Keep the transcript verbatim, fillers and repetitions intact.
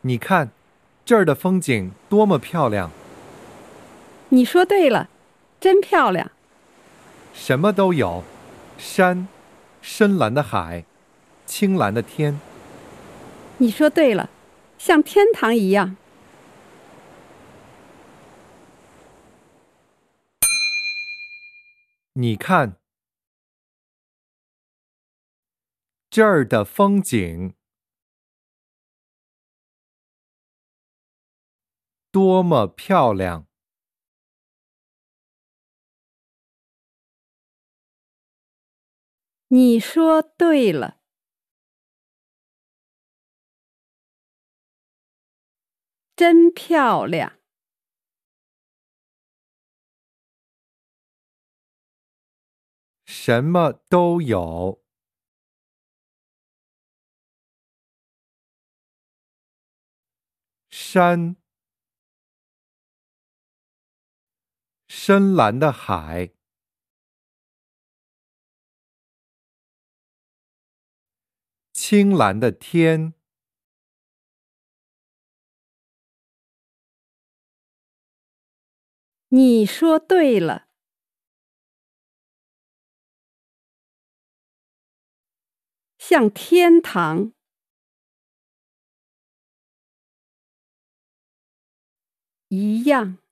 你看，这儿的风景多么漂亮！ 你说对了，真漂亮。 什么都有，山，深蓝的海，青蓝的天。 你说对了，像天堂一样。 你看，这儿的风景多么漂亮！ 你说对了，真漂亮。 什么都有，山，深蓝的海，青蓝的天。 你说对了，像天堂一样。